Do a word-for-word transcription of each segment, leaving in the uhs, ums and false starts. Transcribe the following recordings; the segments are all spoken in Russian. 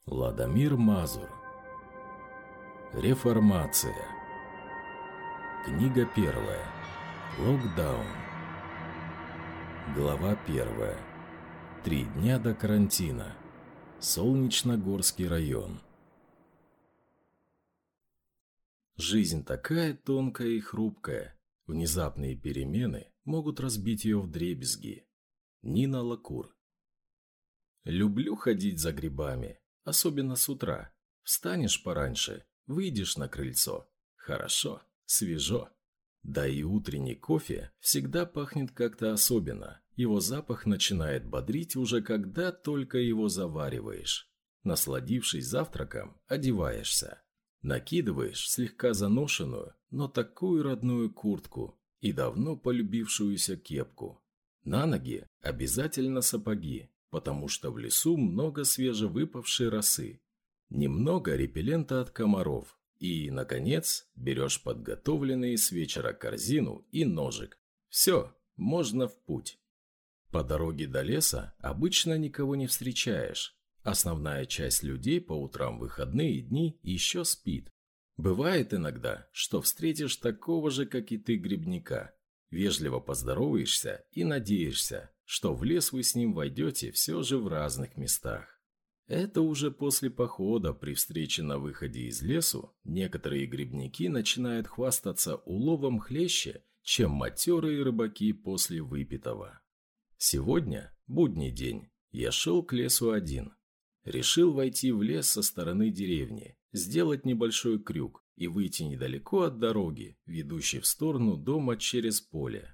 Владимир Мазур. Реформация. Книга первая. Локдаун. Глава первая. Три дня до карантина. Солнечногорский район. Жизнь такая тонкая и хрупкая. Внезапные перемены могут разбить ее вдребезги. Нина Лакур. Люблю ходить за грибами, особенно с утра. Встанешь пораньше, выйдешь на крыльцо. Хорошо, свежо. Да и утренний кофе всегда пахнет как-то особенно. Его запах начинает бодрить уже когда только его завариваешь. Насладившись завтраком, одеваешься. Накидываешь слегка заношенную, но такую родную куртку и давно полюбившуюся кепку. На ноги обязательно сапоги, потому что в лесу много свежевыпавшей росы. Немного репеллента от комаров. И, наконец, берешь подготовленные с вечера корзину и ножик. Все, можно в путь. По дороге до леса обычно никого не встречаешь. Основная часть людей по утрам в выходные дни еще спит. Бывает иногда, что встретишь такого же, как и ты, грибника. Вежливо поздороваешься и надеешься, что в лес вы с ним войдете все же в разных местах. Это уже после похода при встрече на выходе из лесу некоторые грибники начинают хвастаться уловом хлеще, чем матерые рыбаки после выпитого. Сегодня, будний день, я шел к лесу один. Решил войти в лес со стороны деревни, сделать небольшой крюк и выйти недалеко от дороги, ведущей в сторону дома через поле.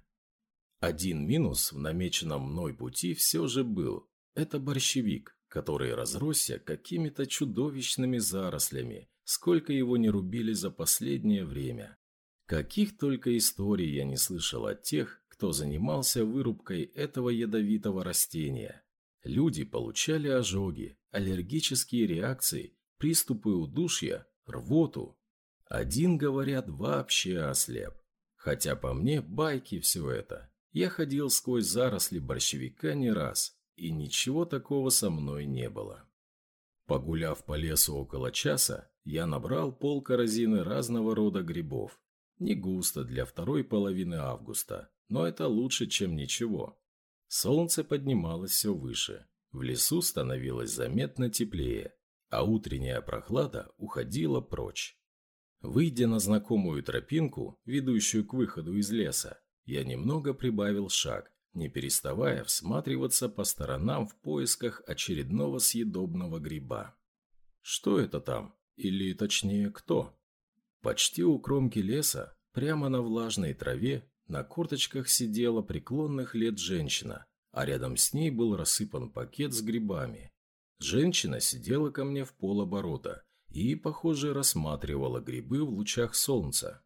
Один минус в намеченном мной пути все же был. Это борщевик, который разросся какими-то чудовищными зарослями, сколько его не рубили за последнее время. Каких только историй я не слышал от тех, кто занимался вырубкой этого ядовитого растения. Люди получали ожоги, аллергические реакции, приступы удушья, рвоту. Один, говорят, вообще ослеп. Хотя по мне байки все это. Я ходил сквозь заросли борщевика не раз, и ничего такого со мной не было. Погуляв по лесу около часа, я набрал полкорзины разного рода грибов. Не густо для второй половины августа, но это лучше, чем ничего. Солнце поднималось все выше, в лесу становилось заметно теплее, а утренняя прохлада уходила прочь. Выйдя на знакомую тропинку, ведущую к выходу из леса, я немного прибавил шаг, не переставая всматриваться по сторонам в поисках очередного съедобного гриба. Что это там? Или точнее, кто? Почти у кромки леса, прямо на влажной траве, на корточках сидела преклонных лет женщина, а рядом с ней был рассыпан пакет с грибами. Женщина сидела ко мне в полоборота и, похоже, рассматривала грибы в лучах солнца.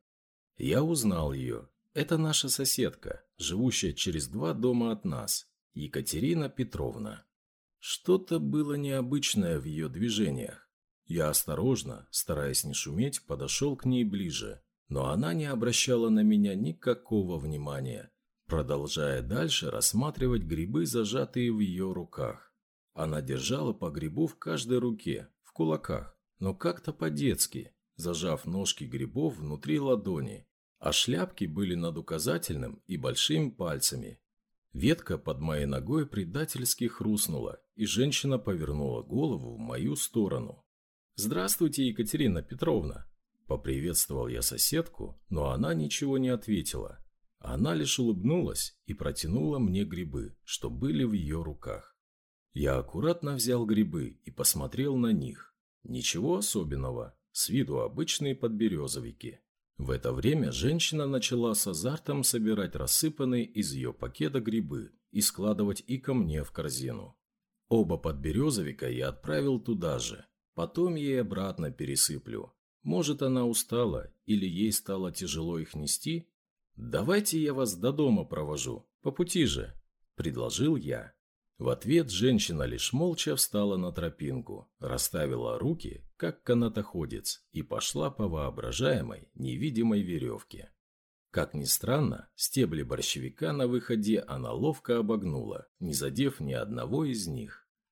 Я узнал ее. Это наша соседка, живущая через два дома от нас, Екатерина Петровна. Что-то было необычное в ее движениях. Я осторожно, стараясь не шуметь, подошел к ней ближе, но она не обращала на меня никакого внимания, продолжая дальше рассматривать грибы, зажатые в ее руках. Она держала по грибу в каждой руке, в кулаках, но как-то по-детски, зажав ножки грибов внутри ладони, а шляпки были над указательным и большими пальцами. Ветка под моей ногой предательски хрустнула, и женщина повернула голову в мою сторону. «Здравствуйте, Екатерина Петровна!» Поприветствовал я соседку, но она ничего не ответила. Она лишь улыбнулась и протянула мне грибы, что были в ее руках. Я аккуратно взял грибы и посмотрел на них. Ничего особенного, с виду обычные подберезовики. В это время женщина начала с азартом собирать рассыпанные из ее пакета грибы и складывать и ко мне в корзину. Оба подберезовика я отправил туда же, потом ей обратно пересыплю. Может, она устала или ей стало тяжело их нести? «Давайте я вас до дома провожу, по пути же», – предложил я. В ответ женщина лишь молча встала на тропинку, расставила руки, как канатоходец, и пошла по воображаемой невидимой веревке. Как ни странно, стебли борщевика на выходе она ловко обогнула, не задев ни одного из них.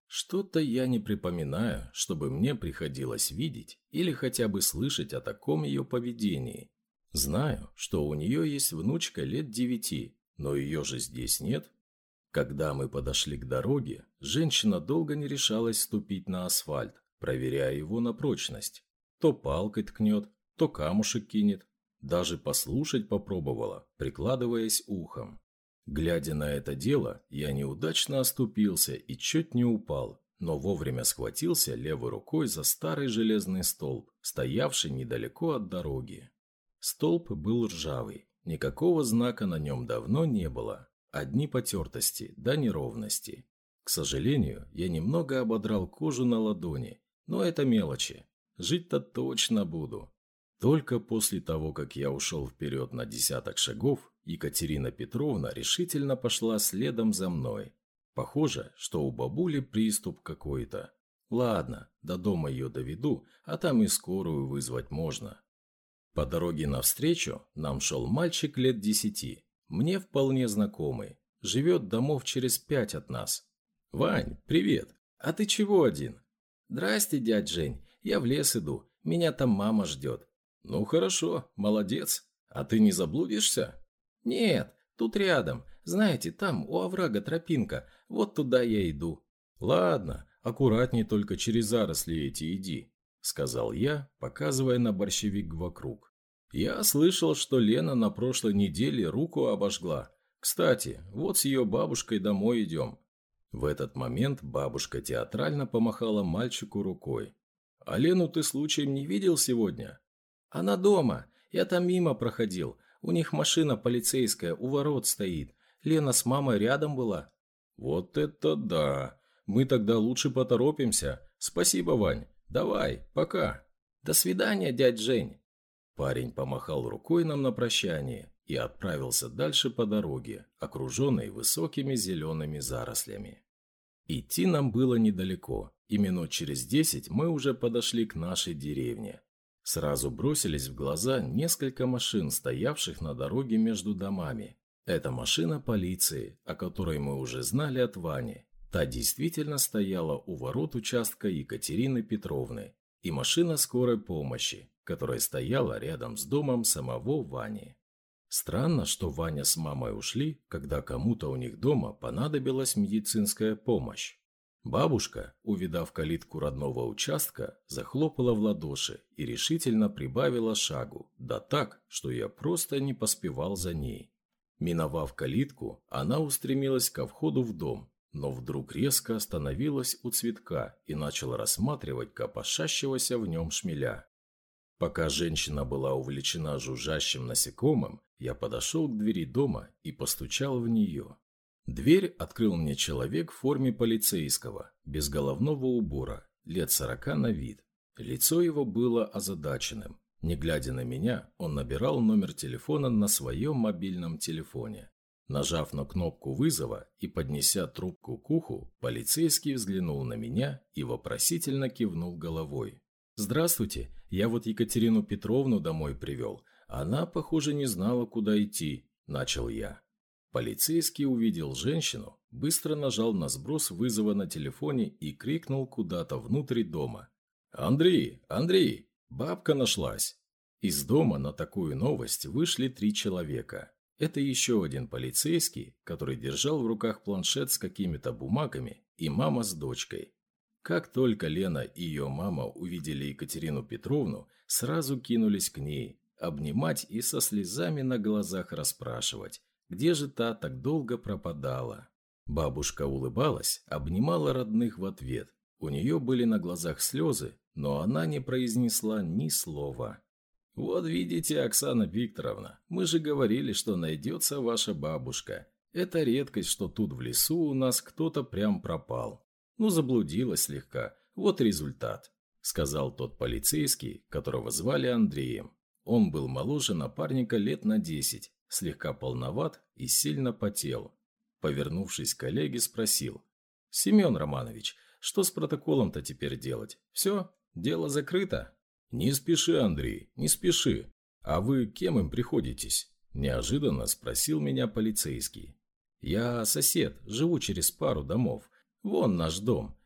Что-то я не припоминаю, чтобы мне приходилось видеть или хотя бы слышать о таком ее поведении. Знаю, что у нее есть внучка лет девяти, но ее же здесь нет. Когда мы подошли к дороге, женщина долго не решалась ступить на асфальт, проверяя его на прочность. То палкой ткнет, то камушек кинет. Даже послушать попробовала, прикладываясь ухом. Глядя на это дело, я неудачно оступился и чуть не упал, но вовремя схватился левой рукой за старый железный столб, стоявший недалеко от дороги. Столб был ржавый, никакого знака на нем давно не было, одни потертости да неровности. К сожалению, я немного ободрал кожу на ладони, но это мелочи, жить-то точно буду. Только после того, как я ушел вперед на десяток шагов, Екатерина Петровна решительно пошла следом за мной. Похоже, что у бабули приступ какой-то. Ладно, до дома ее доведу, а там и скорую вызвать можно. По дороге навстречу нам шел мальчик лет десяти, мне вполне знакомый, живет домов через пять от нас. «Вань, привет! А ты чего один?» «Здрасте, дядь Жень, я в лес иду, меня там мама ждет». «Ну хорошо, молодец. А ты не заблудишься?» «Нет, тут рядом. Знаете, там у оврага тропинка. Вот туда я иду». «Ладно, аккуратней только через заросли эти иди», — сказал я, показывая на борщевик вокруг. «Я слышал, что Лена на прошлой неделе руку обожгла. Кстати, вот с ее бабушкой домой идем». В этот момент бабушка театрально помахала мальчику рукой. «А Лену ты случаем не видел сегодня?» «Она дома. Я там мимо проходил. У них машина полицейская у ворот стоит. Лена с мамой рядом была». «Вот это да! Мы тогда лучше поторопимся. Спасибо, Вань. Давай, пока». «До свидания, дядь Жень». Парень помахал рукой нам на прощание и отправился дальше по дороге, окруженной высокими зелеными зарослями. Идти нам было недалеко, и минут через десять мы уже подошли к нашей деревне. Сразу бросились в глаза несколько машин, стоявших на дороге между домами. Это машина полиции, о которой мы уже знали от Вани. Та действительно стояла у ворот участка Екатерины Петровны. И машина скорой помощи, которая стояла рядом с домом самого Вани. Странно, что Ваня с мамой ушли, когда кому-то у них дома понадобилась медицинская помощь. Бабушка, увидав калитку родного участка, захлопала в ладоши и решительно прибавила шагу, да так, что я просто не поспевал за ней. Миновав калитку, она устремилась ко входу в дом, но вдруг резко остановилась у цветка и начала рассматривать копошащегося в нем шмеля. Пока женщина была увлечена жужжащим насекомым, я подошел к двери дома и постучал в нее. Дверь открыл мне человек в форме полицейского, без головного убора, лет сорока на вид. Лицо его было озадаченным. Не глядя на меня, он набирал номер телефона на своем мобильном телефоне. Нажав на кнопку вызова и поднеся трубку к уху, полицейский взглянул на меня и вопросительно кивнул головой. «Здравствуйте, я вот Екатерину Петровну домой привел. Она, похоже, не знала, куда идти», – начал я. Полицейский увидел женщину, быстро нажал на сброс вызова на телефоне и крикнул куда-то внутрь дома. «Андрей, Андрей, бабка нашлась!» Из дома на такую новость вышли три человека. Это еще один полицейский, который держал в руках планшет с какими-то бумагами, и мама с дочкой. Как только Лена и ее мама увидели Екатерину Петровну, сразу кинулись к ней, обнимать и со слезами на глазах расспрашивать, где же та так долго пропадала. Бабушка улыбалась, обнимала родных в ответ. У нее были на глазах слезы, но она не произнесла ни слова. «Вот видите, Оксана Викторовна, мы же говорили, что найдется ваша бабушка. Это редкость, что тут в лесу у нас кто-то прям пропал. Ну, заблудилась слегка, вот результат», — сказал тот полицейский, которого звали Андреем. Он был моложе напарника лет на десять, слегка полноват и сильно потел. Повернувшись к коллеге, спросил: «Семен Романович, что с протоколом-то теперь делать? Все, дело закрыто?» «Не спеши, Андрей, не спеши. А вы кем им приходитесь?» – неожиданно спросил меня полицейский. «Я сосед, живу через пару домов. Вон наш дом,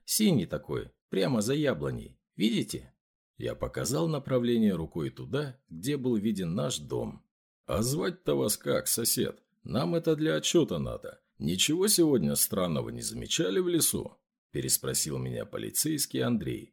Синий такой, прямо за яблоней. Видите?» Я показал направление рукой туда, где был виден наш дом. «А звать-то вас как, сосед? Нам это для отчета надо. Ничего сегодня странного не замечали в лесу?» Переспросил меня полицейский Андрей.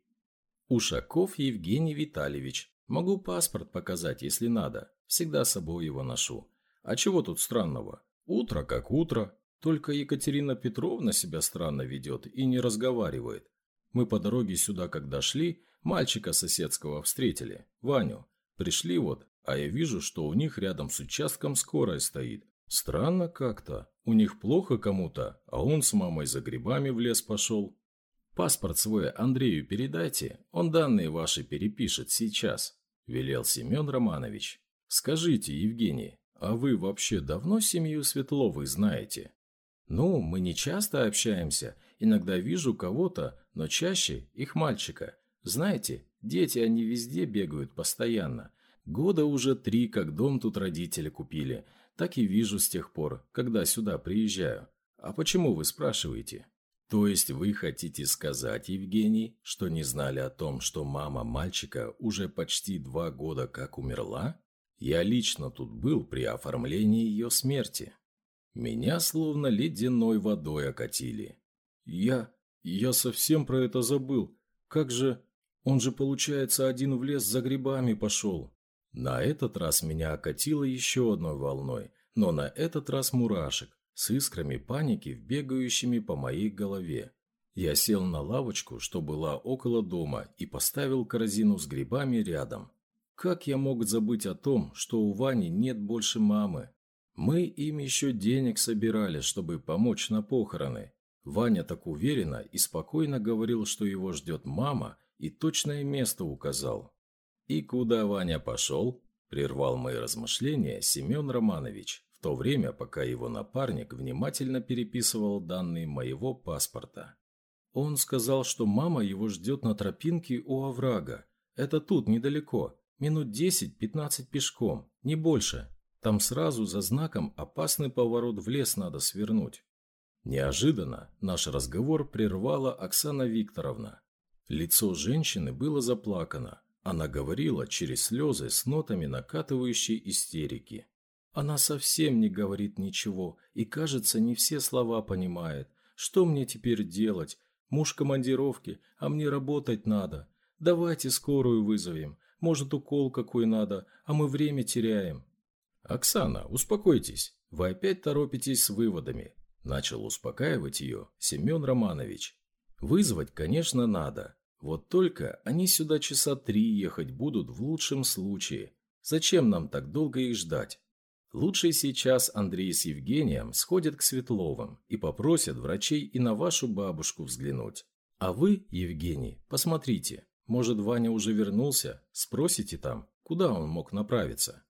«Ушаков Евгений Витальевич. Могу паспорт показать, если надо. Всегда с собой его ношу. А чего тут странного? Утро как утро. Только Екатерина Петровна себя странно ведет и не разговаривает. Мы по дороге сюда, когда шли, мальчика соседского встретили, Ваню. Пришли вот, а я вижу, что у них рядом с участком скорая стоит. Странно как-то. У них плохо кому-то, а он с мамой за грибами в лес пошел. Паспорт свой Андрею передайте, он данные ваши перепишет сейчас», – велел Семен Романович. «Скажите, Евгений, а вы вообще давно семью Светловых знаете?» «Ну, мы не часто общаемся, иногда вижу кого-то, но чаще их мальчика. Знаете, дети они везде бегают постоянно. Года уже три, как дом тут родители купили, так и вижу с тех пор, когда сюда приезжаю. А почему вы спрашиваете?» «То есть вы хотите сказать, Евгений, что не знали о том, что мама мальчика уже почти два года как умерла? Я лично тут был при оформлении ее смерти». Меня словно ледяной водой окатили. Я... я совсем про это забыл. Как же... он же, получается, один в лес за грибами пошел. На этот раз меня окатило еще одной волной, но на этот раз мурашек, с искрами паники, бегающими по моей голове. Я сел на лавочку, что была около дома, и поставил корзину с грибами рядом. Как я мог забыть о том, что у Вани нет больше мамы? Мы им еще денег собирали, чтобы помочь на похороны. Ваня так уверенно и спокойно говорил, что его ждет мама, и точное место указал. «И куда Ваня пошел?» – прервал мои размышления Семен Романович, в то время, пока его напарник внимательно переписывал данные моего паспорта. «Он сказал, что мама его ждет на тропинке у оврага. Это тут, недалеко, минут десять-пятнадцать пешком, не больше. Там сразу за знаком опасный поворот в лес надо свернуть». Неожиданно наш разговор прервала Оксана Викторовна. Лицо женщины было заплакано. Она говорила через слезы с нотами накатывающей истерики. «Она совсем не говорит ничего и, кажется, не все слова понимает. Что мне теперь делать? Муж в командировке, а мне работать надо. Давайте скорую вызовем. Может, укол какой надо, а мы время теряем». «Оксана, успокойтесь. Вы опять торопитесь с выводами», – начал успокаивать ее Семен Романович. «Вызвать, конечно, надо. Вот только они сюда часа три ехать будут в лучшем случае. Зачем нам так долго их ждать? Лучше сейчас Андрей с Евгением сходят к Светловым и попросят врачей и на вашу бабушку взглянуть. А вы, Евгений, посмотрите, может, Ваня уже вернулся, спросите там, куда он мог направиться».